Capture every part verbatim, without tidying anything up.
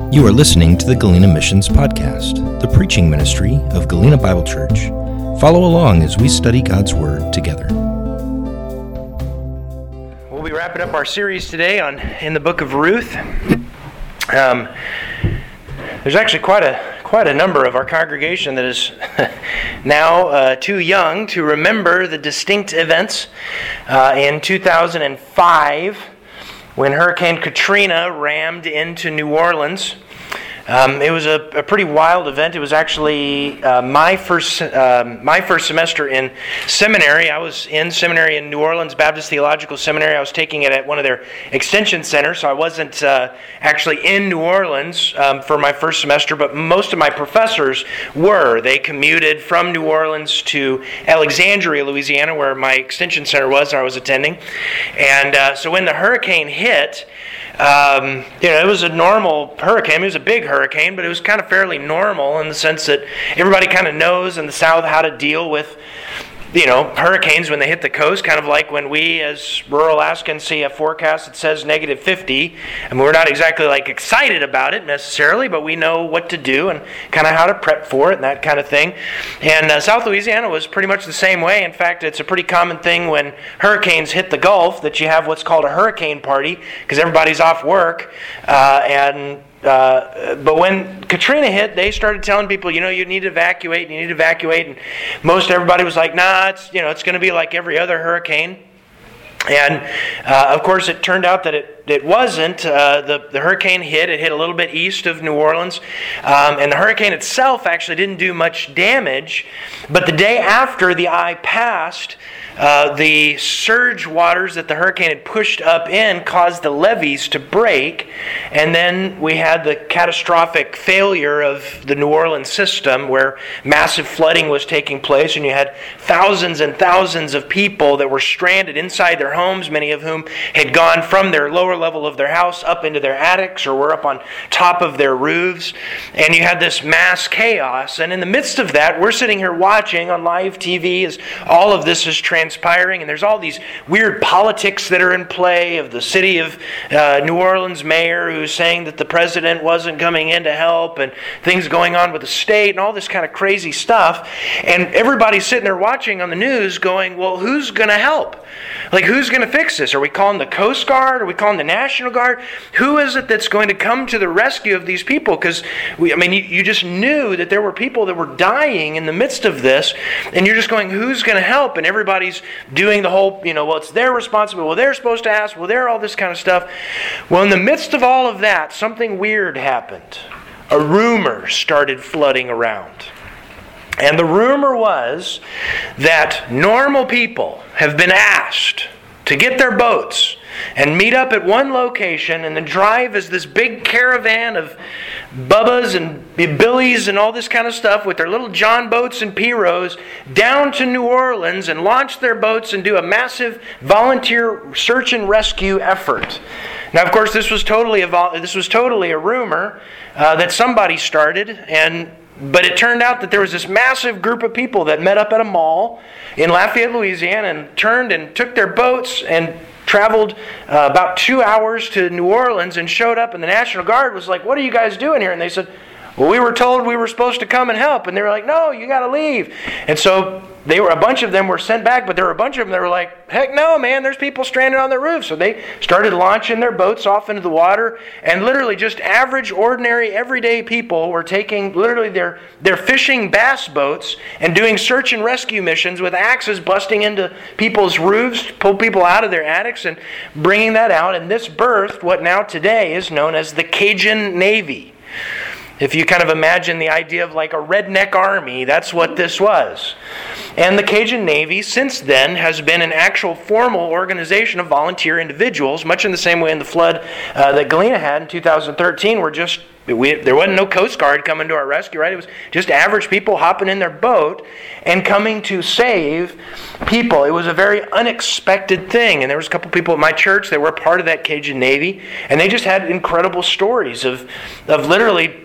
You are listening to the Galena Missions Podcast, the preaching ministry of Galena Bible Church. Follow along as we study God's Word together. We'll be wrapping up our series today on in the book of Ruth. Um, there's actually quite a quite a number of our congregation that is now uh, too young to remember the distinct events uh, in two thousand five when Hurricane Katrina rammed into New Orleans. Um, it was a, a pretty wild event. It was actually uh, my first uh, my first semester in seminary. I was in seminary in New Orleans Baptist Theological Seminary. I was taking it at one of their extension centers, so I wasn't uh, actually in New Orleans um, for my first semester, but most of my professors were. They commuted from New Orleans to Alexandria, Louisiana, where my extension center was, I was attending. And uh, so when the hurricane hit, Um, you know, it was a normal hurricane. It was a big hurricane, but it was kind of fairly normal in the sense that everybody kind of knows in the South how to deal with, you know, hurricanes when they hit the coast, kind of like when we as rural Alaskans see a forecast that says negative fifty, and we're not exactly like excited about it necessarily, but we know what to do and kind of how to prep for it and that kind of thing. And uh, South Louisiana was pretty much the same way. In fact, it's a pretty common thing when hurricanes hit the Gulf that you have what's called a hurricane party because everybody's off work uh, and Uh, but when Katrina hit, they started telling people, you know, you need to evacuate, you need to evacuate, and most everybody was like, nah, it's, you know, it's going to be like every other hurricane. And uh, of course, it turned out that it it wasn't. Uh, the the hurricane hit. It hit a little bit east of New Orleans, um, and the hurricane itself actually didn't do much damage. But the day after the eye passed, uh, the surge waters that the hurricane had pushed up in caused the levees to break, and then we had the catastrophic failure of the New Orleans system, where massive flooding was taking place, and you had thousands and thousands of people that were stranded inside their homes, many of whom had gone from their lower level of their house up into their attics or were up on top of their roofs. And you had this mass chaos. And in the midst of that, we're sitting here watching on live T V as all of this is transpiring. And there's all these weird politics that are in play of the city of uh, New Orleans mayor who's saying that the president wasn't coming in to help, and things going on with the state and all this kind of crazy stuff. And everybody's sitting there watching on the news going, well, who's going to help? Like, who's going to fix this? Are we calling the Coast Guard? Are we calling the National Guard? Who is it that's going to come to the rescue of these people? Because, we, I mean, you, you just knew that there were people that were dying in the midst of this, and you're just going, who's going to help? And everybody's doing the whole, you know, well, it's their responsibility. Well, they're supposed to ask. Well, they're all this kind of stuff. Well, in the midst of all of that, something weird happened. A rumor started flooding around. And the rumor was that normal people have been asked to get their boats and meet up at one location and then drive as this big caravan of Bubbas and Billies and all this kind of stuff with their little John boats and Piros down to New Orleans and launch their boats and do a massive volunteer search and rescue effort. Now, of course, this was totally a vol- this was totally a rumor uh, that somebody started, and but it turned out that there was this massive group of people that met up at a mall in Lafayette, Louisiana, and turned and took their boats and traveled uh, about two hours to New Orleans and showed up, and the National Guard was like, what are you guys doing here? And they said, well, we were told we were supposed to come and help. And they were like, no, you got to leave. And so they were a bunch of them were sent back, but there were a bunch of them that were like, heck no, man, there's people stranded on their roofs. So they started launching their boats off into the water, and literally just average, ordinary, everyday people were taking literally their, their fishing bass boats and doing search and rescue missions with axes, busting into people's roofs, pull people out of their attics and bringing that out. And this birthed what now today is known as the Cajun Navy. If you kind of imagine the idea of like a redneck army, that's what this was. And the Cajun Navy, since then, has been an actual formal organization of volunteer individuals, much in the same way in the flood uh, that Galena had in two thousand thirteen, where just we, there wasn't no Coast Guard coming to our rescue, right? It was just average people hopping in their boat and coming to save people. It was a very unexpected thing. And there was a couple people at my church that were part of that Cajun Navy, and they just had incredible stories of, of literally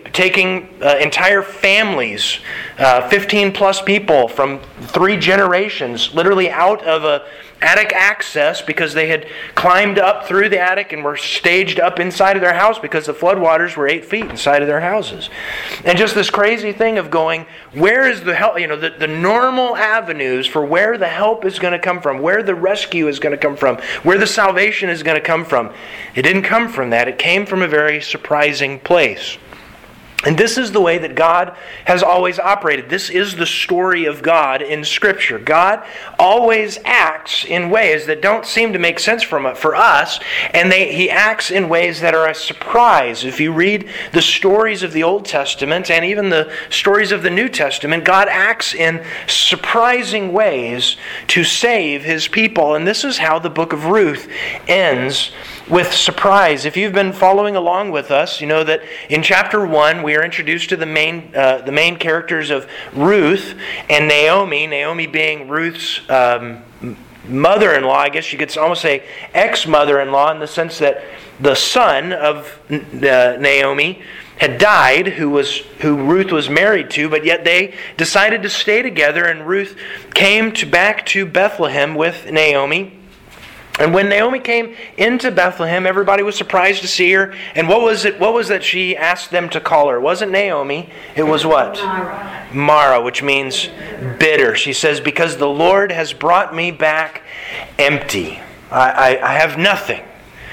taking uh, entire families, uh, fifteen plus people from three generations, literally out of a attic access because they had climbed up through the attic and were staged up inside of their house because the floodwaters were eight feet inside of their houses. And just this crazy thing of going, where is the help? You know, the, the normal avenues for where the help is going to come from, where the rescue is going to come from, where the salvation is going to come from. It didn't come from that. It came from a very surprising place. And this is the way that God has always operated. This is the story of God in Scripture. God always acts in ways that don't seem to make sense for, for us, and they, He acts in ways that are a surprise. If you read the stories of the Old Testament and even the stories of the New Testament, God acts in surprising ways to save His people. And this is how the book of Ruth ends, with surprise. If you've been following along with us, you know that in chapter one we are introduced to the main uh, the main characters of Ruth and Naomi. Naomi being Ruth's um, mother-in-law, I guess you could almost say ex-mother-in-law, in the sense that the son of uh, Naomi had died, who was who Ruth was married to, but yet they decided to stay together, and Ruth came to back to Bethlehem with Naomi. And when Naomi came into Bethlehem, everybody was surprised to see her. And what was it? What was that she asked them to call her? It wasn't Naomi. It was what? Mara. Mara, which means bitter. She says, because the Lord has brought me back empty. I, I, I have nothing.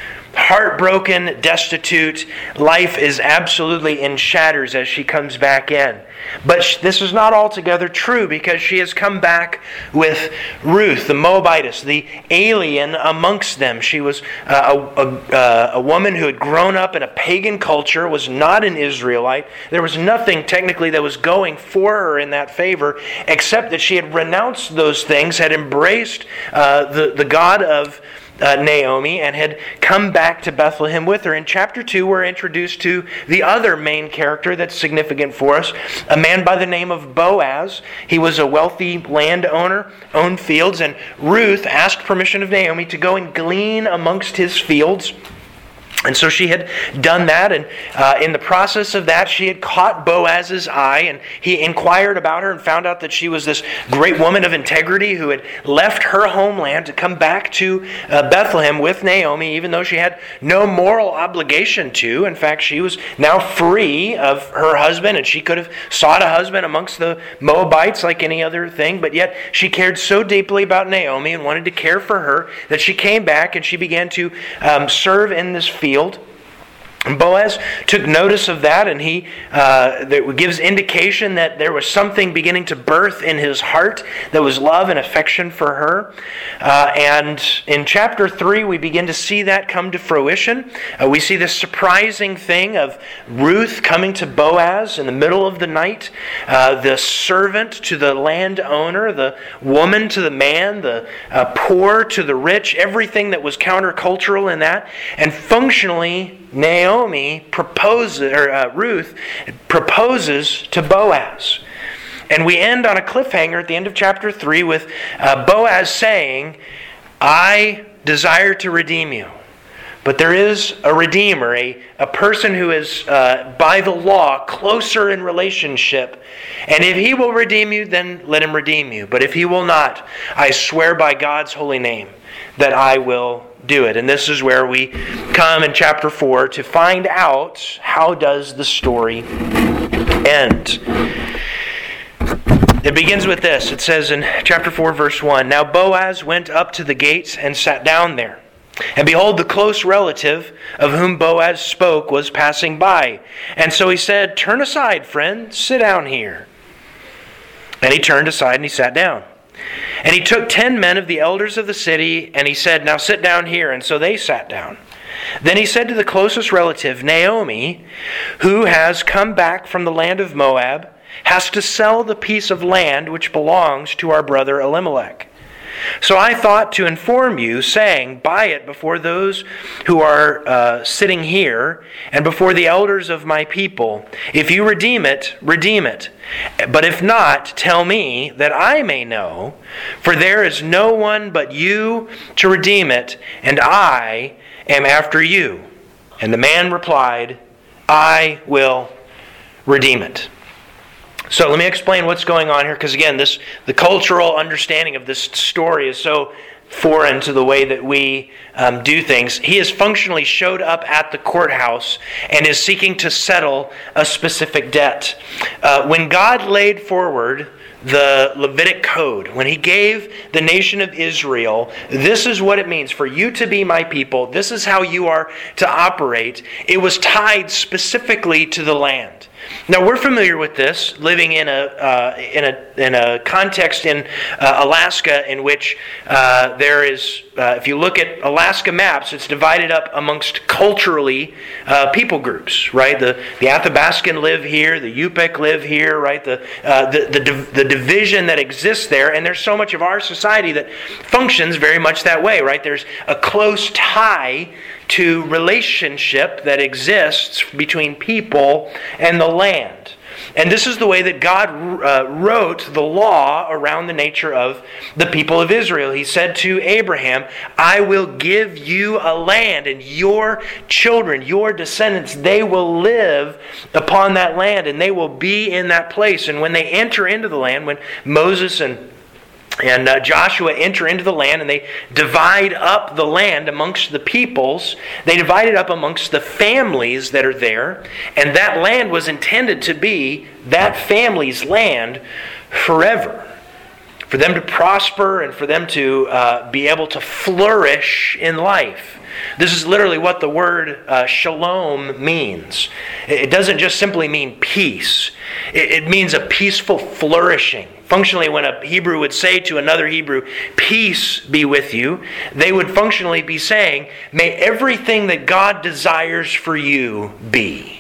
Heartbroken, destitute. Life is absolutely in shatters as she comes back in. But this is not altogether true, because she has come back with Ruth, the Moabitess, the alien amongst them. She was uh, a, a, a woman who had grown up in a pagan culture, was not an Israelite. There was nothing technically that was going for her in that favor, except that she had renounced those things, had embraced uh, the, the God of Uh, Naomi, and had come back to Bethlehem with her. In chapter two, we're introduced to the other main character that's significant for us, a man by the name of Boaz. He was a wealthy landowner, owned fields, and Ruth asked permission of Naomi to go and glean amongst his fields. And so she had done that, and uh, in the process of that, she had caught Boaz's eye, and he inquired about her and found out that she was this great woman of integrity who had left her homeland to come back to uh, Bethlehem with Naomi, even though she had no moral obligation to. In fact, she was now free of her husband, and she could have sought a husband amongst the Moabites like any other thing, but yet she cared so deeply about Naomi and wanted to care for her that she came back and she began to um, serve in this field. Field. And Boaz took notice of that, and he uh, that gives indication that there was something beginning to birth in his heart that was love and affection for her. Uh, and in chapter three, we begin to see that come to fruition. Uh, we see this surprising thing of Ruth coming to Boaz in the middle of the night, uh, the servant to the landowner, the woman to the man, the uh, poor to the rich, everything that was countercultural in that. And functionally, Naomi proposes, or uh, Ruth proposes to Boaz. And we end on a cliffhanger at the end of chapter three with uh, Boaz saying, I desire to redeem you. But there is a redeemer, a, a person who is, uh, by the law, closer in relationship. And if he will redeem you, then let him redeem you. But if he will not, I swear by God's holy name that I will do it. And this is where we come in chapter four to find out how does the story end. It begins with this. It says in chapter four, verse one, Now Boaz went up to the gate and sat down there. And behold, the close relative of whom Boaz spoke was passing by. And so he said, Turn aside, friend, sit down here. And he turned aside and he sat down. And he took ten men of the elders of the city, and he said, Now sit down here. And so they sat down. Then he said to the closest relative, Naomi, who has come back from the land of Moab, has to sell the piece of land which belongs to our brother Elimelech. So I thought to inform you, saying, Buy it before those who are uh, sitting here, and before the elders of my people. If you redeem it, redeem it. But if not, tell me, that I may know. For there is no one but you to redeem it, and I am after you. And the man replied, I will redeem it. So let me explain what's going on here, because again, this the cultural understanding of this story is so foreign to the way that we um, do things. He has functionally showed up at the courthouse and is seeking to settle a specific debt. Uh, when God laid forward the Levitic Code, when He gave the nation of Israel, this is what it means for you to be my people. This is how you are to operate. It was tied specifically to the land. Now we're familiar with this, living in a uh, in a in a context in uh, Alaska in which uh, there is. Uh, if you look at Alaska maps, it's divided up amongst culturally uh, people groups, right? The the Athabascan live here, the Yupik live here, right? The uh, the the, div- the division that exists there, and there's so much of our society that functions very much that way, right? There's a close tie to relationship that exists between people and the land. And this is the way that God uh, wrote the law around the nature of the people of Israel. He said to Abraham, I will give you a land, and your children, your descendants, they will live upon that land, and they will be in that place. And when they enter into the land, when Moses and And uh, Joshua enter into the land, and they divide up the land amongst the peoples. They divide it up amongst the families that are there. And that land was intended to be that family's land forever. For them to prosper and for them to uh, be able to flourish in life. This is literally what the word uh, shalom means. It doesn't just simply mean peace. It, it means a peaceful flourishing. Functionally, when a Hebrew would say to another Hebrew, peace be with you, they would functionally be saying, may everything that God desires for you be.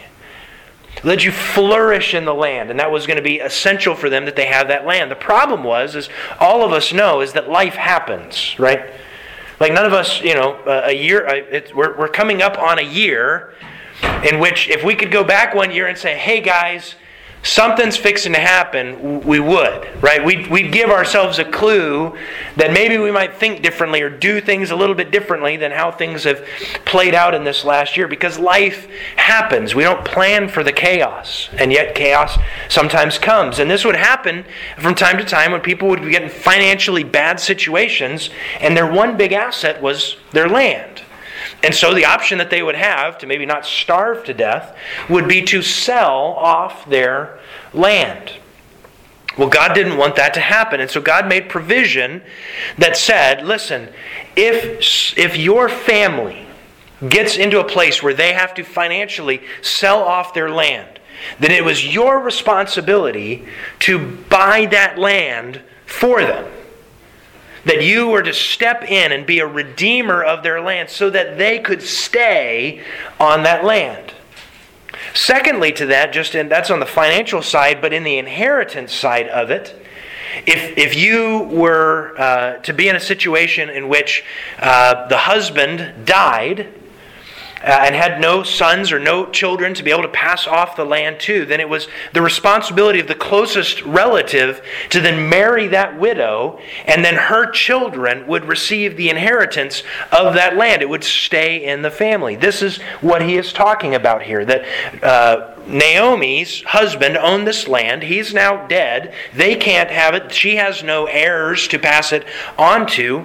Let you flourish in the land. And that was going to be essential for them that they have that land. The problem was, as all of us know, is that life happens, right? Like none of us, you know, a year, it's, we're, we're coming up on a year in which if we could go back one year and say, hey guys, something's fixing to happen, we would, right? We'd, we'd give ourselves a clue that maybe we might think differently or do things a little bit differently than how things have played out in this last year, because life happens. We don't plan for the chaos, and yet chaos sometimes comes. And this would happen from time to time when people would get in financially bad situations, and their one big asset was their land. And so the option that they would have to maybe not starve to death would be to sell off their land. Well, God didn't want that to happen. And so God made provision that said, listen, if, if your family gets into a place where they have to financially sell off their land, then it was your responsibility to buy that land for them. That you were to step in and be a redeemer of their land so that they could stay on that land. Secondly to that, just in, that's on the financial side, but in the inheritance side of it, if if you were uh, to be in a situation in which uh, the husband died, Uh, and had no sons or no children to be able to pass off the land to, then it was the responsibility of the closest relative to then marry that widow, and then her children would receive the inheritance of that land. It would stay in the family. This is what he is talking about here, that uh, Naomi's husband owned this land. He's now dead. They can't have it. She has no heirs to pass it on to.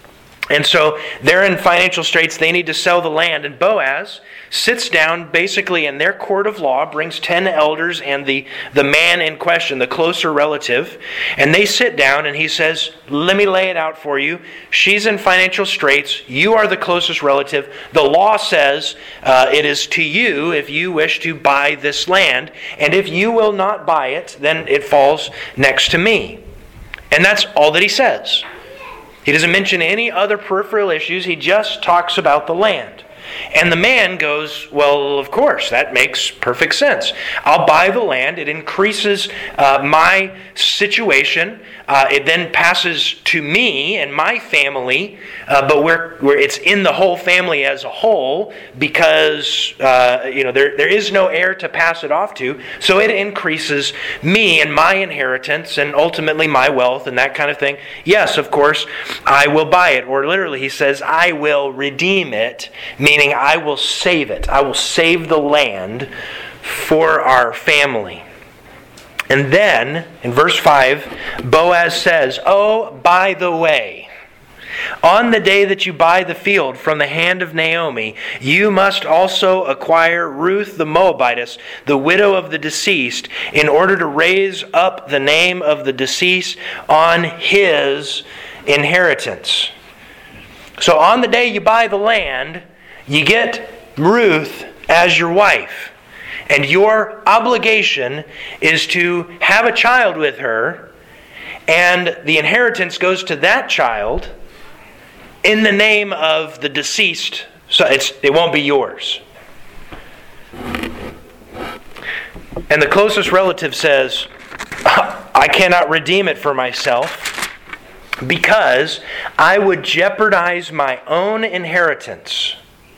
And so they're in financial straits. They need to sell the land. And Boaz sits down basically in their court of law, brings ten elders and the, the man in question, the closer relative. And they sit down and he says, let me lay it out for you. She's in financial straits. You are the closest relative. The law says uh, it is to you if you wish to buy this land. And if you will not buy it, then it falls next to me. And that's all that he says. He doesn't mention any other peripheral issues. He just talks about the land. And the man goes, well, of course, that makes perfect sense. I'll buy the land. It increases uh, my situation. Uh, it then passes to me and my family, uh, but we're, we're, it's in the whole family as a whole because uh, you know there, there is no heir to pass it off to. So it increases me and my inheritance and ultimately my wealth and that kind of thing. Yes, of course, I will buy it. Or literally he says, I will redeem it, meaning I will save it. I will save the land for our family. And then, in verse five, Boaz says, "Oh, by the way, on the day that you buy the field from the hand of Naomi, you must also acquire Ruth the Moabitess, the widow of the deceased, in order to raise up the name of the deceased on his inheritance." So on the day you buy the land, you get Ruth as your wife. And your obligation is to have a child with her, and the inheritance goes to that child in the name of the deceased, so it's, it won't be yours. And the closest relative says, "I cannot redeem it for myself because I would jeopardize my own inheritance.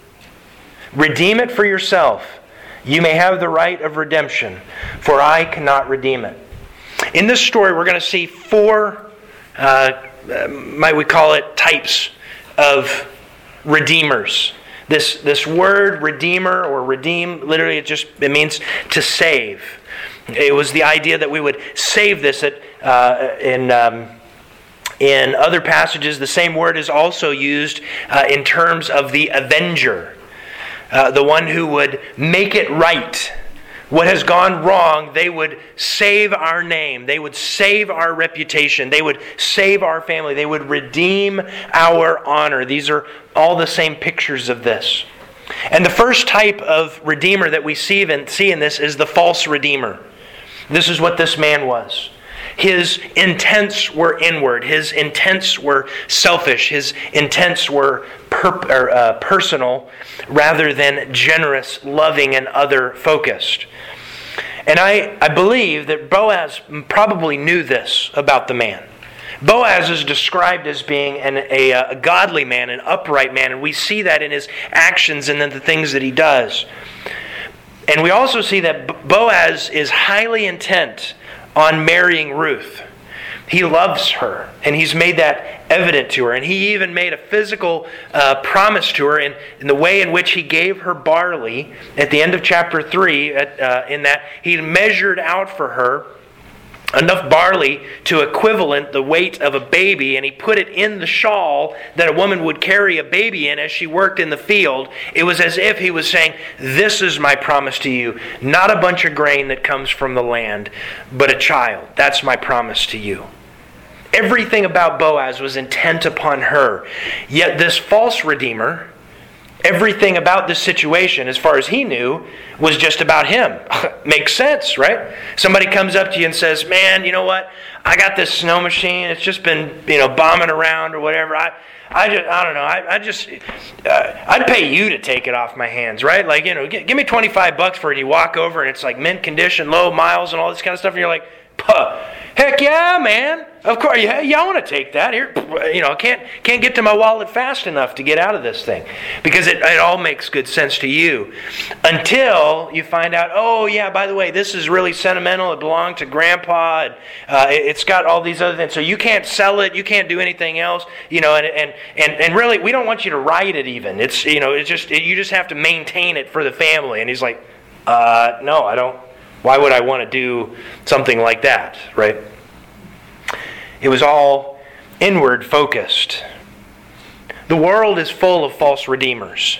Redeem it for yourself. You may have the right of redemption, for I cannot redeem it." In this story, we're going to see four, uh, might we call it, types of redeemers. This this word redeemer or redeem, literally it just it means to save. It was the idea that we would save this. At, uh, in um, in other passages, the same word is also used uh, in terms of the avenger. Uh, the one who would make it right. What has gone wrong, they would save our name. They would save our reputation. They would save our family. They would redeem our honor. These are all the same pictures of this. And the first type of redeemer that we see in, see in this is the false redeemer. This is what this man was. His intents were inward. His intents were selfish. His intents were per, or, uh, personal rather than generous, loving, and other-focused. And I, I believe that Boaz probably knew this about the man. Boaz is described as being an, a, a godly man, an upright man, and we see that in his actions and in the things that he does. And we also see that Boaz is highly intent on marrying Ruth. He loves her, and he's made that evident to her. And he even made a physical uh, promise to her in, in the way in which he gave her barley at the end of chapter three, at, uh, in that he measured out for her enough barley to equivalent the weight of a baby, and he put it in the shawl that a woman would carry a baby in as she worked in the field. It was as if he was saying, "This is my promise to you. Not a bunch of grain that comes from the land, but a child. That's my promise to you." Everything about Boaz was intent upon her. Yet this false redeemer, everything about this situation, as far as he knew, was just about him. Makes sense, right? Somebody comes up to you and says, "Man, you know what? I got this snow machine. It's just been, you know, bombing around or whatever. I, I just, I don't know. I, I just, uh, I'd pay you to take it off my hands, right? Like, you know, give, give me twenty-five bucks for it." And you walk over and it's like mint condition, low miles, and all this kind of stuff, and you're like, "Puh, heck yeah, man! Of course, yeah, yeah, I want to take that. Here, you know, can't can't get to my wallet fast enough to get out of this thing," because it, it all makes good sense to you, until you find out, oh yeah, by the way, this is really sentimental. It belonged to Grandpa, and uh, it, it's got all these other things. So you can't sell it. You can't do anything else. You know, and and and, and really, we don't want you to ride it even. It's you know, it's just it, you just have to maintain it for the family. And he's like, uh, no, I don't. Why would I want to do something like that, right? It was all inward focused. The world is full of false redeemers.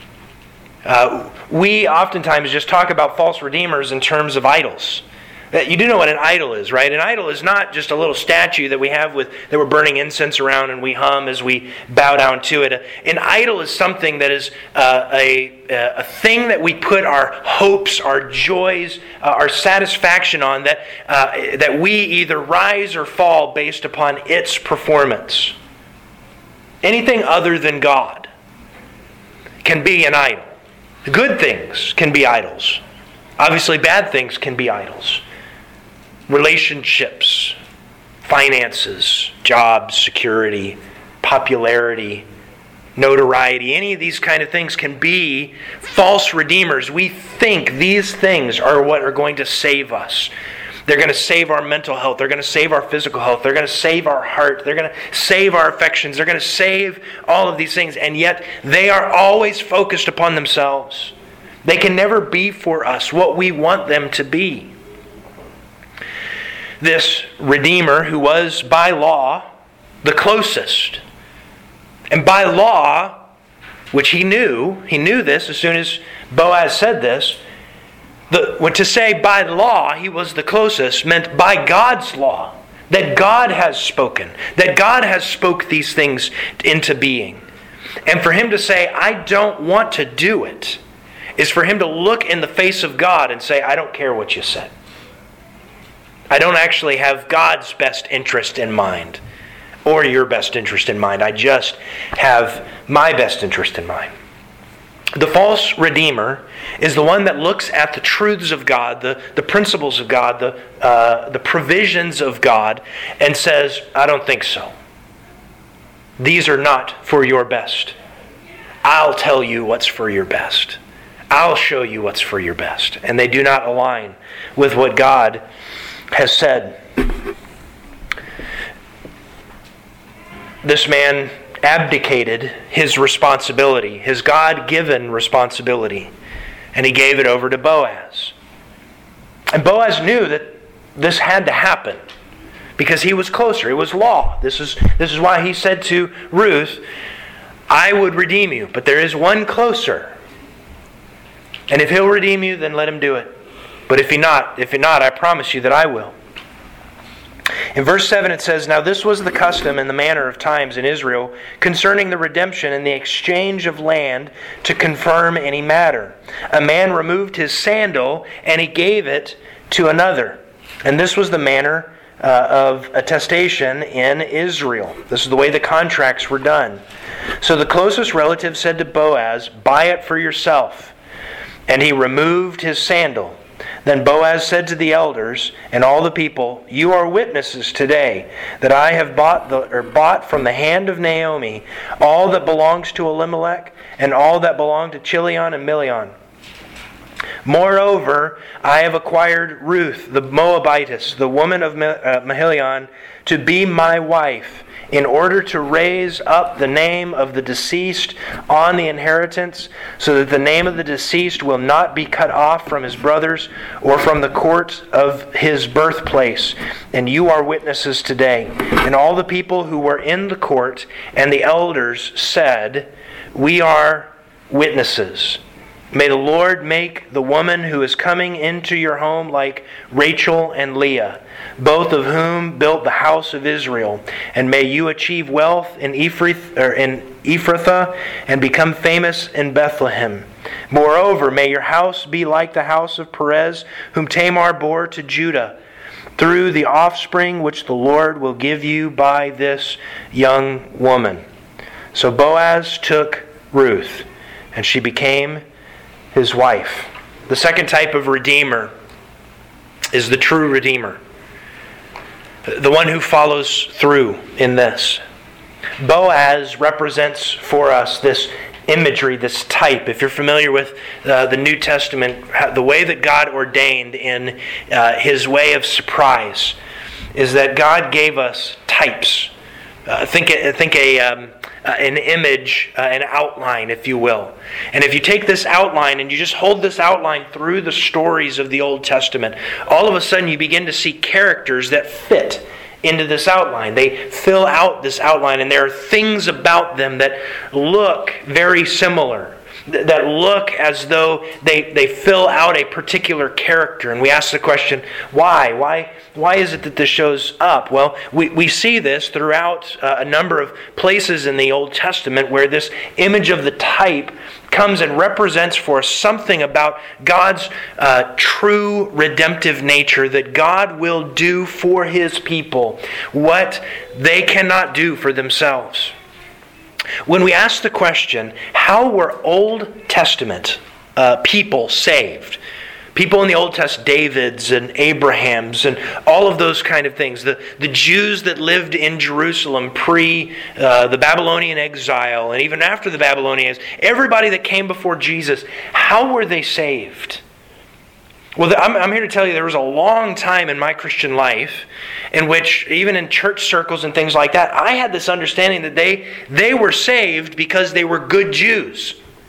Uh, we oftentimes just talk about false redeemers in terms of idols. You do know what an idol is, right? An idol is not just a little statue that we have with that we're burning incense around and we hum as we bow down to it. An idol is something that is uh, a a thing that we put our hopes, our joys, uh, our satisfaction on, that uh, that we either rise or fall based upon its performance. Anything other than God can be an idol. Good things can be idols. Obviously, bad things can be idols. Relationships, finances, jobs, security, popularity, notoriety, any of these kind of things can be false redeemers. We think these things are what are going to save us. They're going to save our mental health. They're going to save our physical health. They're going to save our heart. They're going to save our affections. They're going to save all of these things. And yet they are always focused upon themselves. They can never be for us what we want them to be. This Redeemer who was by law the closest, and by law, which he knew, he knew this as soon as Boaz said this, the, when to say by law he was the closest meant by God's law, that God has spoken, that God has spoke these things into being. And for him to say, I don't want to do it, is for him to look in the face of God and say, I don't care what you said. I don't actually have God's best interest in mind, or your best interest in mind. I just have my best interest in mind. The false redeemer is the one that looks at the truths of God, the, the principles of God, the, uh, the provisions of God, and says, I don't think so. These are not for your best. I'll tell you what's for your best. I'll show you what's for your best. And they do not align with what God has said. This man abdicated his responsibility, his God-given responsibility, and he gave it over to Boaz. And Boaz knew that this had to happen because he was closer. It was law. This is, this is why he said to Ruth, I would redeem you, but there is one closer. And if he'll redeem you, then let him do it. But if he not, if he not, I promise you that I will. In verse seven it says, Now this was the custom and the manner of times in Israel concerning the redemption and the exchange of land to confirm any matter. A man removed his sandal and he gave it to another. And this was the manner uh, of attestation in Israel. This is the way the contracts were done. So the closest relative said to Boaz, Buy it for yourself. And he removed his sandal. Then Boaz said to the elders and all the people, You are witnesses today that I have bought the or bought from the hand of Naomi all that belongs to Elimelech and all that belonged to Chilion and Milion. Moreover, I have acquired Ruth, the Moabitess, the woman of Mahilion, to be my wife, in order to raise up the name of the deceased on the inheritance, so that the name of the deceased will not be cut off from his brothers or from the court of his birthplace. And you are witnesses today. And all the people who were in the court and the elders said, We are witnesses. May the Lord make the woman who is coming into your home like Rachel and Leah, both of whom built the house of Israel. And may you achieve wealth in Ephrath, or in Ephrathah and become famous in Bethlehem. Moreover, may your house be like the house of Perez, whom Tamar bore to Judah, through the offspring which the Lord will give you by this young woman. So Boaz took Ruth, and she became his wife. The second type of redeemer is the true redeemer, the one who follows through in this. Boaz represents for us this imagery, this type. If you're familiar with uh, the New Testament, the way that God ordained in uh, His way of surprise is that God gave us types. Uh, think think a um, uh, an image, uh, an outline, if you will. And if you take this outline and you just hold this outline through the stories of the Old Testament, all of a sudden you begin to see characters that fit into this outline. They fill out this outline, and there are things about them that look very similar, that look as though they, they fill out a particular character. And we ask the question, why? Why why is it that this shows up? Well, we, we see this throughout uh, a number of places in the Old Testament where this image of the type comes and represents for us something about God's uh, true redemptive nature, that God will do for His people what they cannot do for themselves. When we ask the question, how were Old Testament uh, people saved? People in the Old Testament, Davids and Abrahams and all of those kind of things. The, the Jews that lived in Jerusalem pre uh, the Babylonian exile and even after the Babylonian exile, everybody that came before Jesus, how were they saved? Well, I'm, I'm here to tell you there was a long time in my Christian life in which, even in church circles and things like that, I had this understanding that they, they were saved because they were good Jews.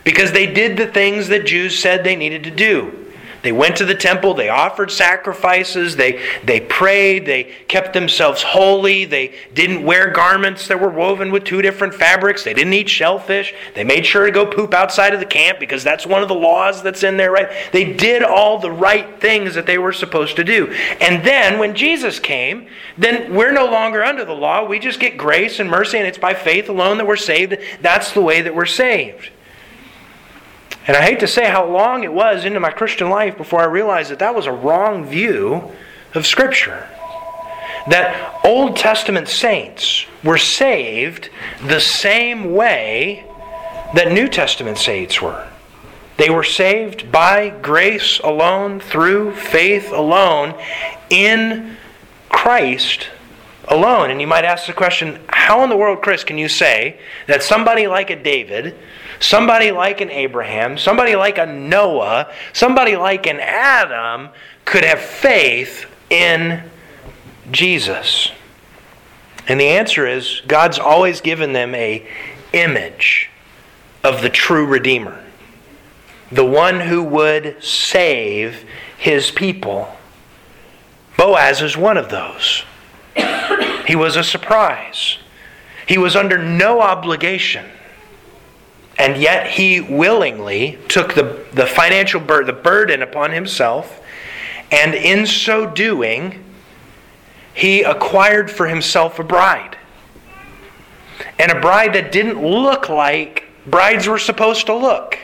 because they did the things that Jews said they needed to do. They went to the temple, they offered sacrifices, they, they prayed, they kept themselves holy, they didn't wear garments that were woven with two different fabrics, they didn't eat shellfish, they made sure to go poop outside of the camp because that's one of the laws that's in there, right? They did all the right things that they were supposed to do. And then when Jesus came, then we're no longer under the law, we just get grace and mercy, and it's by faith alone that we're saved. That's the way that we're saved. And I hate to say how long it was into my Christian life before I realized that that was a wrong view of Scripture. That Old Testament saints were saved the same way that New Testament saints were. They were saved by grace alone, through faith alone, in Christ alone. And you might ask the question, how in the world, Chris, can you say that somebody like a David, somebody like an Abraham, somebody like a Noah, somebody like an Adam could have faith in Jesus? And the answer is, God's always given them an image of the true Redeemer, the one who would save His people. Boaz is one of those. He was a surprise. He was under no obligation. And yet he willingly took the, the financial bur- the burden upon himself, and in so doing, he acquired for himself a bride. And a bride that didn't look like brides were supposed to look.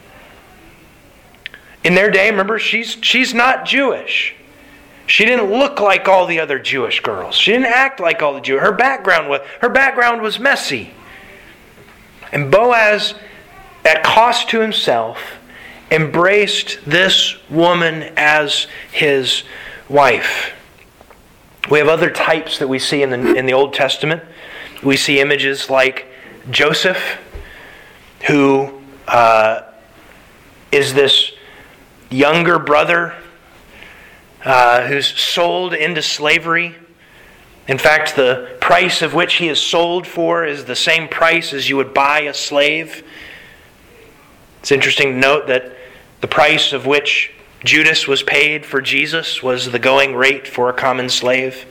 In their day, remember, she's she's not Jewish. She didn't look like all the other Jewish girls. She didn't act like all the Jews. Her background was her background was messy. And Boaz, at cost to himself, embraced this woman as his wife. We have other types that we see in the in the Old Testament. We see images like Joseph, who uh, is this younger brother uh, who's sold into slavery. In fact, the price of which he is sold for is the same price as you would buy a slave. It's interesting to note that the price of which Judas was paid for Jesus was the going rate for a common slave.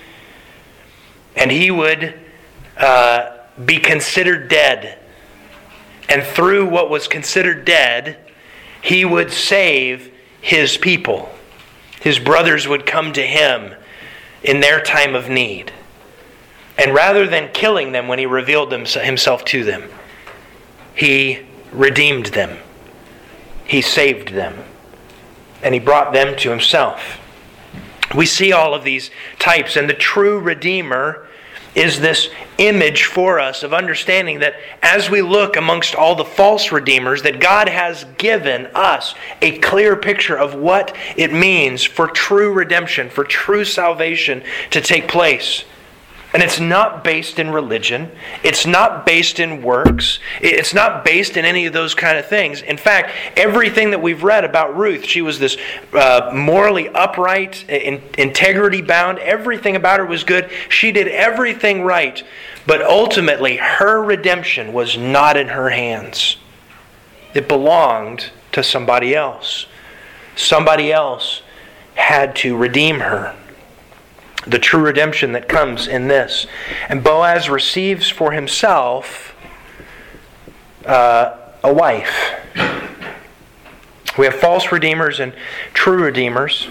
And he would uh, be considered dead. And through what was considered dead, he would save his people. His brothers would come to him in their time of need. And rather than killing them when he revealed himself to them, he redeemed them. He saved them. And he brought them to himself. We see all of these types, and the true Redeemer is this image for us of understanding that as we look amongst all the false redeemers, that God has given us a clear picture of what it means for true redemption, for true salvation to take place. And it's not based in religion. It's not based in works. It's not based in any of those kind of things. In fact, everything that we've read about Ruth, she was this uh, morally upright, in, integrity bound. Everything about her was good. She did everything right. But ultimately, her redemption was not in her hands. It belonged to somebody else. Somebody else had to redeem her. The true redemption that comes in this. And Boaz receives for himself uh, a wife. We have false redeemers and true redeemers.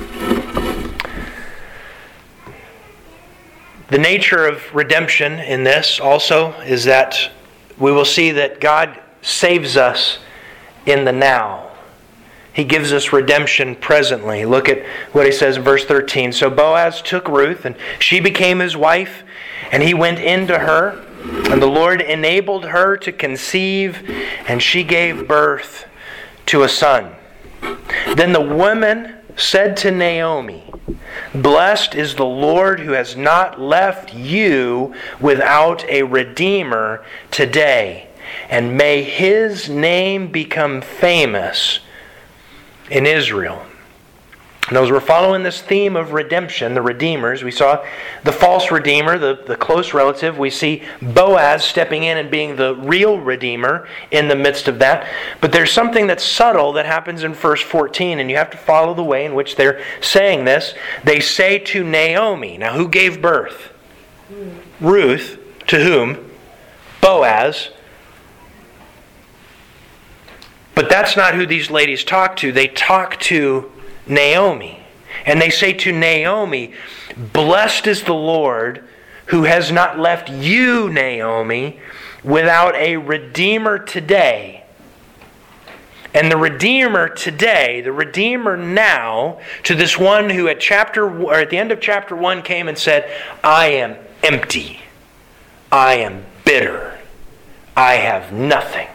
The nature of redemption in this also is that we will see that God saves us in the now. He gives us redemption presently. Look at what he says in verse thirteen. So Boaz took Ruth, and she became his wife, and he went into her, and the Lord enabled her to conceive, and she gave birth to a son. Then the woman said to Naomi, "Blessed is the Lord who has not left you without a redeemer today, and may his name become famous in Israel." And as we're following this theme of redemption, the redeemers, we saw the false redeemer, the, the close relative. We see Boaz stepping in and being the real redeemer in the midst of that. But there's something that's subtle that happens in verse fourteen, and you have to follow the way in which they're saying this. They say to Naomi. Now, who gave birth? Ruth. To whom? Boaz. But that's not who these ladies talk to. They talk to Naomi. And they say to Naomi, "Blessed is the Lord who has not left you, Naomi, without a redeemer today." And the redeemer today, the redeemer now, to this one who at chapter or at the end of chapter one came and said, "I am empty. I am bitter. I have nothing."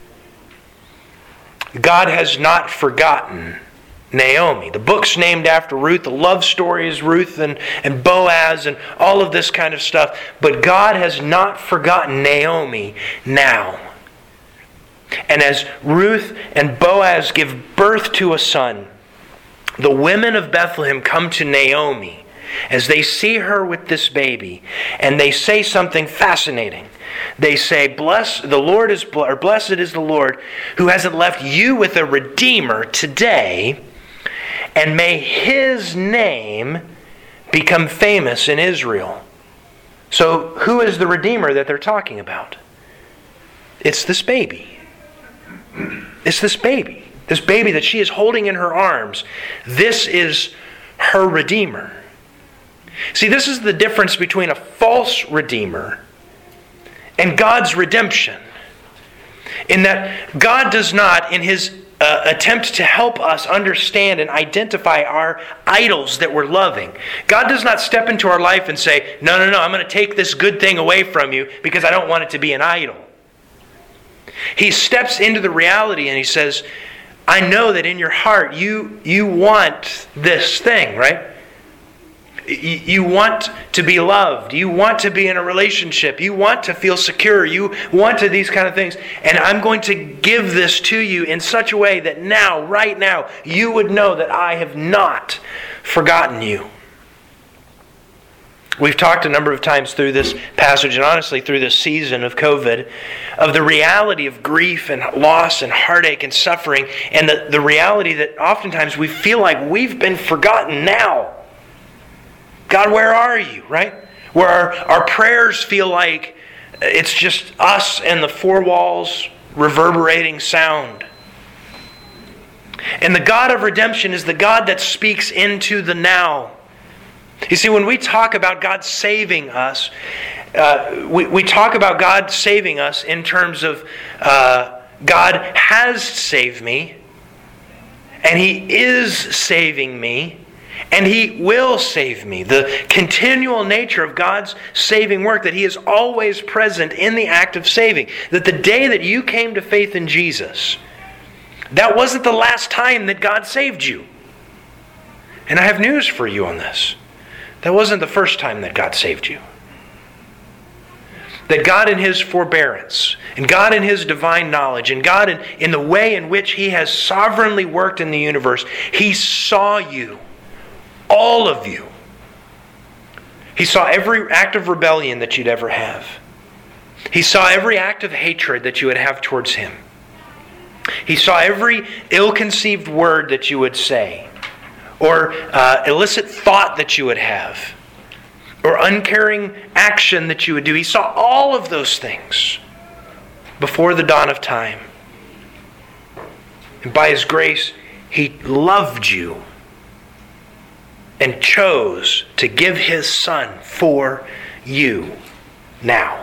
God has not forgotten Naomi. The book's named after Ruth. The love story is Ruth and, and Boaz and all of this kind of stuff. But God has not forgotten Naomi now. And as Ruth and Boaz give birth to a son, the women of Bethlehem come to Naomi as they see her with this baby, and they say something fascinating. They say, "Bless the Lord is or blessed is the Lord who hasn't left you with a redeemer today, and may His name become famous in Israel." So, who is the redeemer that they're talking about? It's this baby. It's this baby. This baby that she is holding in her arms. This is her redeemer. See, this is the difference between a false redeemer and God's redemption. In that God does not, in His uh, attempt to help us understand and identify our idols that we're loving, God does not step into our life and say, "No, no, no, I'm going to take this good thing away from you because I don't want it to be an idol." He steps into the reality and He says, "I know that in your heart you, you want this thing," right? You want to be loved. You want to be in a relationship. You want to feel secure. You want to these kind of things. And I'm going to give this to you in such a way that now, right now, you would know that I have not forgotten you. We've talked a number of times through this passage, and honestly through this season of COVID, of the reality of grief and loss and heartache and suffering, and the, the reality that oftentimes we feel like we've been forgotten now. God, where are you, right? Where our, our prayers feel like it's just us and the four walls reverberating sound. And the God of redemption is the God that speaks into the now. You see, when we talk about God saving us, uh, we, we talk about God saving us in terms of uh, God has saved me, and He is saving me, and He will save me. The continual nature of God's saving work, that He is always present in the act of saving. That the day that you came to faith in Jesus, that wasn't the last time that God saved you. And I have news for you on this. That wasn't the first time that God saved you. That God in His forbearance, and God in His divine knowledge, and God in, in the way in which He has sovereignly worked in the universe, He saw you. All of you. He saw every act of rebellion that you'd ever have. He saw every act of hatred that you would have towards Him. He saw every ill-conceived word that you would say, or uh, illicit thought that you would have, or uncaring action that you would do. He saw all of those things before the dawn of time. And by His grace, He loved you and chose to give His Son for you now.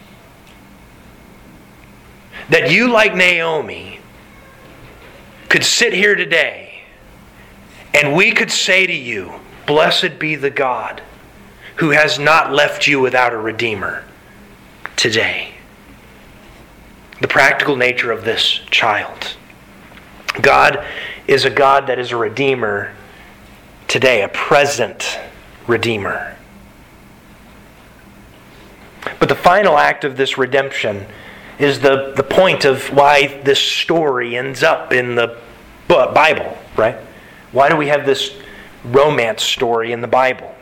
That you, like Naomi, could sit here today and we could say to you, "Blessed be the God who has not left you without a Redeemer today." The practical nature of this child. God is a God that is a Redeemer today, a present Redeemer. But the final act of this redemption is the, the point of why this story ends up in the Bible, right? Why do we have this romance story in the Bible.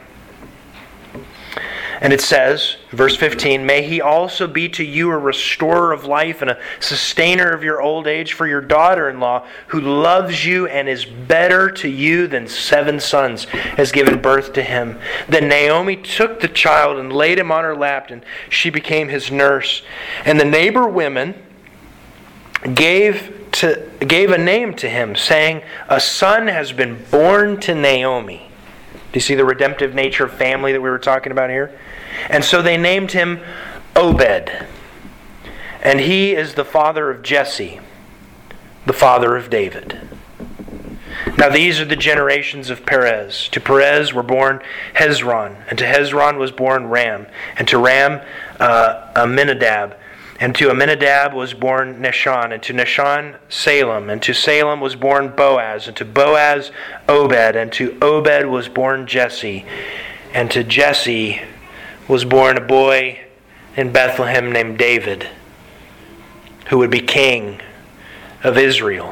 And it says, verse fifteen, "May he also be to you a restorer of life and a sustainer of your old age for your daughter-in-law, who loves you and is better to you than seven sons, has given birth to him." Then Naomi took the child and laid him on her lap, and she became his nurse. And the neighbor women gave to gave a name to him, saying, "A son has been born to Naomi." Do you see the redemptive nature of family that we were talking about here? And so they named him Obed. And he is the father of Jesse, the father of David. Now these are the generations of Perez. To Perez were born Hezron, and to Hezron was born Ram, and to Ram uh, Amminadab. And to Amminadab was born Nahshon, and to Nahshon Salem, and to Salem was born Boaz, and to Boaz Obed, and to Obed was born Jesse, and to Jesse was born a boy in Bethlehem named David, who would be king of Israel.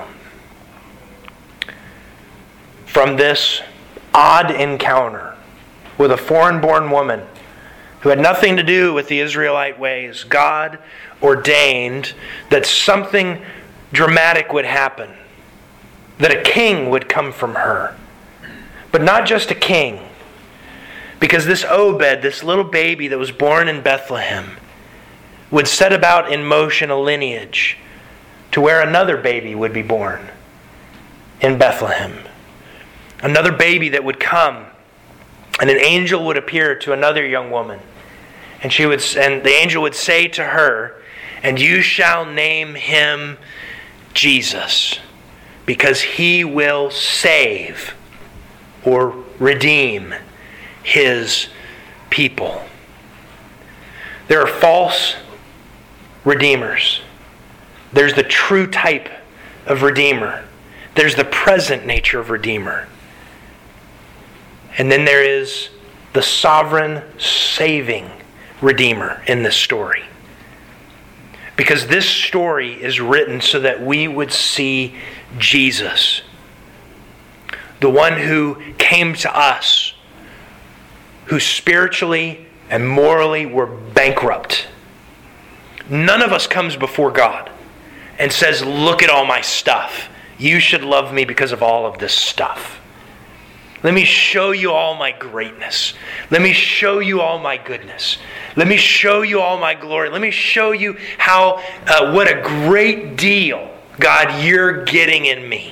From this odd encounter with a foreign-born woman who had nothing to do with the Israelite ways, God ordained that something dramatic would happen, that a king would come from her. But not just a king, because this Obed, this little baby that was born in Bethlehem, would set about in motion a lineage to where another baby would be born in Bethlehem. Another baby that would come, and an angel would appear to another young woman. And she would, and the angel would say to her, "And you shall name him Jesus, because he will save," or redeem, "his people." There are false redeemers. There's the true type of redeemer. There's the present nature of redeemer. And then there is the sovereign, saving redeemer in this story. Because this story is written so that we would see Jesus, the one who came to us, who spiritually and morally were bankrupt. None of us comes before God and says, "Look at all my stuff. You should love me because of all of this stuff. Let me show you all my greatness. Let me show you all my goodness. Let me show you all my glory. Let me show you how, uh, what a great deal, God, you're getting in me."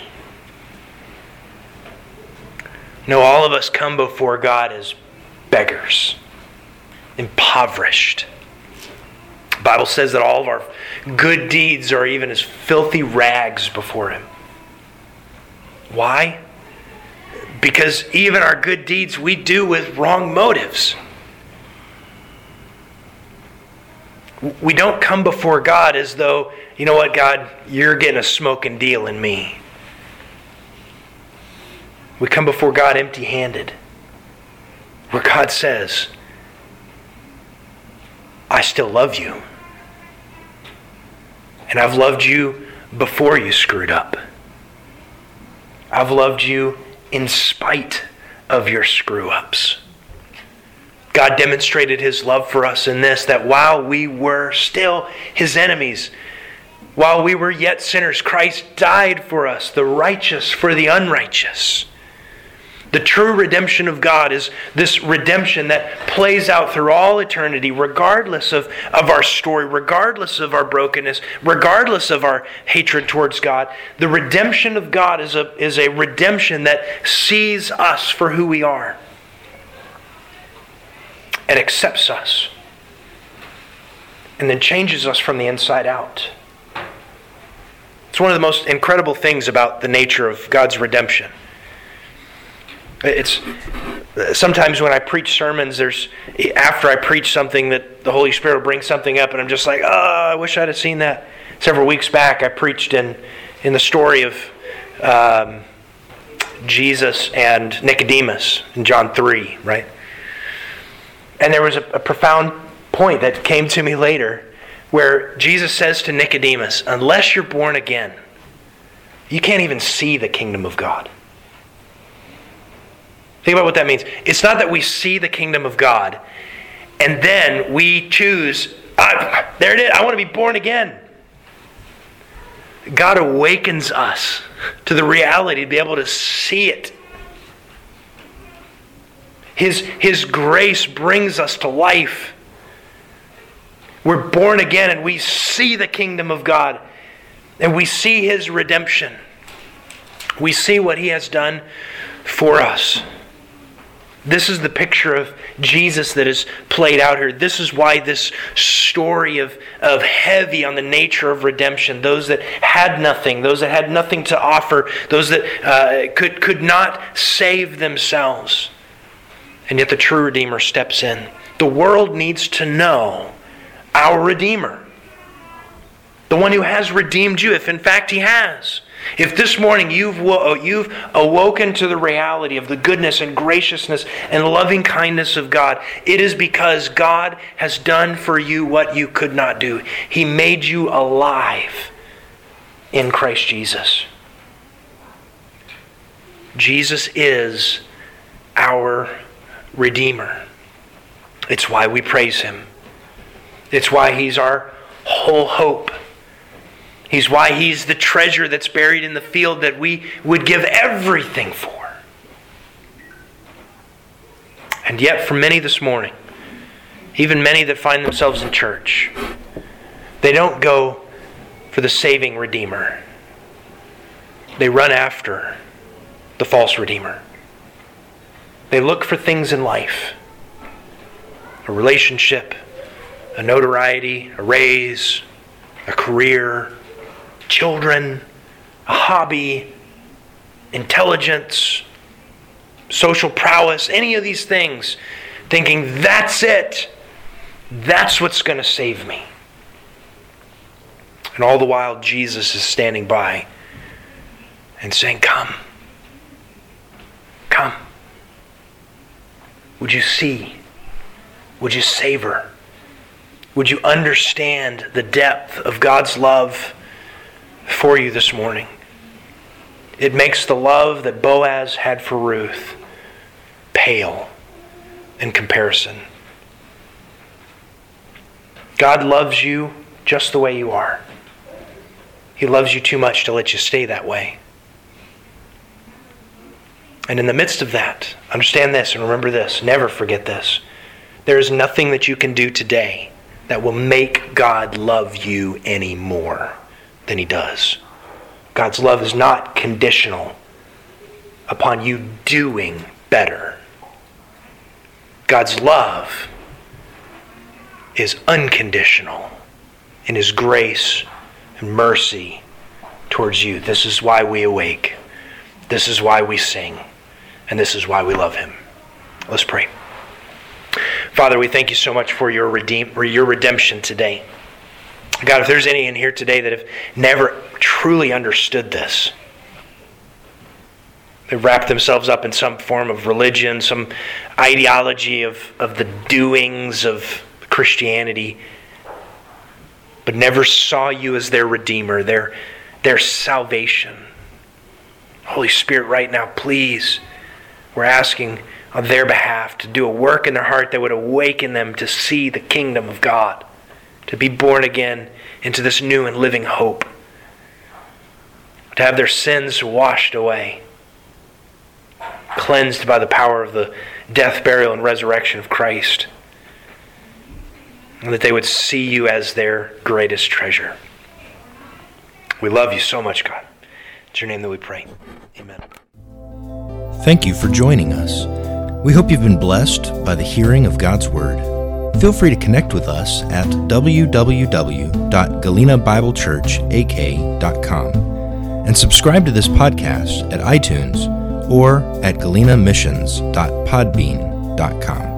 No, all of us come before God as beggars, impoverished. The Bible says that all of our good deeds are even as filthy rags before Him. Why? Because even our good deeds we do with wrong motives. We don't come before God as though, you know what, God, you're getting a smoking deal in me. We come before God empty-handed, where God says, "I still love you. And I've loved you before you screwed up. I've loved you in spite of your screw-ups." God demonstrated His love for us in this, that while we were still His enemies, while we were yet sinners, Christ died for us, the righteous for the unrighteous. The true redemption of God is this redemption that plays out through all eternity, regardless of, of our story, regardless of our brokenness, regardless of our hatred towards God. The redemption of God is a, is a redemption that sees us for who we are and accepts us and then changes us from the inside out. It's one of the most incredible things about the nature of God's redemption. It's sometimes when I preach sermons, there's after I preach something that the Holy Spirit will bring something up, and I'm just like, oh, I wish I'd have seen that. Several weeks back, I preached in in the story of um, Jesus and Nicodemus in John three, right? And there was a, a profound point that came to me later, where Jesus says to Nicodemus, "Unless you're born again, you can't even see the kingdom of God." Think about what that means. It's not that we see the kingdom of God and then we choose, ah, there it is, I want to be born again. God awakens us to the reality to be able to see it. His, His grace brings us to life. We're born again and we see the kingdom of God and we see His redemption. We see what He has done for us. This is the picture of Jesus that is played out here. This is why this story of, of heavy on the nature of redemption, those that had nothing, those that had nothing to offer, those that uh, could, could not save themselves. And yet the true Redeemer steps in. The world needs to know our Redeemer. The one who has redeemed you, if in fact He has. If this morning you've you've awoken to the reality of the goodness and graciousness and loving kindness of God, it is because God has done for you what you could not do. He made you alive in Christ Jesus. Jesus is our Redeemer. It's why we praise Him. It's why He's our whole hope. He's why He's the treasure that's buried in the field that we would give everything for. And yet for many this morning, even many that find themselves in church, they don't go for the saving Redeemer. They run after the false Redeemer. They look for things in life. A relationship, a notoriety, a raise, a career, children, a hobby, intelligence, social prowess, any of these things, thinking that's it. That's what's going to save me. And all the while Jesus is standing by and saying, come. Come. Would you see? Would you savor? Would you understand the depth of God's love for you this morning? It makes the love that Boaz had for Ruth pale in comparison. God loves you just the way you are. He loves you too much to let you stay that way. And in the midst of that, understand this and remember this. Never forget this. There is nothing that you can do today that will make God love you any more than He does. God's love is not conditional upon you doing better. God's love is unconditional in His grace and mercy towards you. This is why we awake. This is why we sing. And this is why we love Him. Let's pray. Father, we thank You so much for your redeem, for your redemption today. God, if there's any in here today that have never truly understood this, they've wrapped themselves up in some form of religion, some ideology of, of the doings of Christianity, but never saw You as their Redeemer, their, their salvation. Holy Spirit, right now, please, we're asking on their behalf to do a work in their heart that would awaken them to see the kingdom of God, to be born again into this new and living hope, to have their sins washed away, cleansed by the power of the death, burial, and resurrection of Christ, and that they would see You as their greatest treasure. We love You so much, God. It's Your name that we pray. Amen. Thank you for joining us. We hope you've been blessed by the hearing of God's Word. Feel free to connect with us at w w w dot galena bible church a k dot com and subscribe to this podcast at iTunes or at galena missions dot podbean dot com.